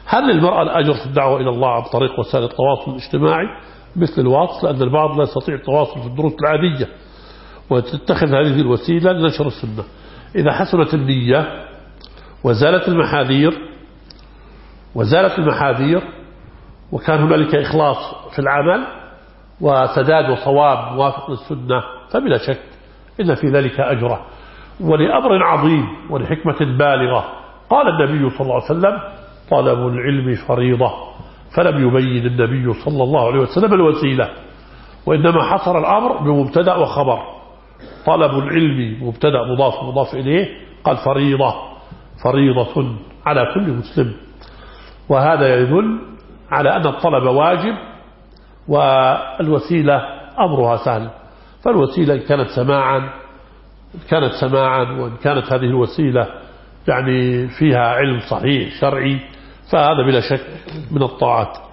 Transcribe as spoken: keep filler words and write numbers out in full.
هل للمرأة الأجر في الدعوة إلى الله عن طريق وسائل التواصل الاجتماعي مثل الواتس؟ لأن البعض لا يستطيع التواصل في الدروس العادية وتتخذ هذه الوسيلة لنشر السنة. إذا حسنت النية وزالت المحاذير وزالت المحاذير وكان هنالك إخلاص في العمل وسداد وصواب موافق للسنة فبلا شك إن في ذلك أجره. ولأمر عظيم ولحكمة بالغة قال النبي صلى الله عليه وسلم: طلب العلم فريضة، فلم يبين النبي صلى الله عليه وسلم الوسيلة، وإنما حصر الأمر بمبتدأ وخبر. طلب العلم مبتدأ مضاف مضاف إليه، قال فريضة، فريضة على كل مسلم. وهذا يدل على أن الطلب واجب والوسيلة أمرها سهل. فالوسيلة إن كانت سماعا كانت سماعا وإن كانت هذه الوسيلة يعني فيها علم صحيح شرعي فهذا بلا شك من الطاعات.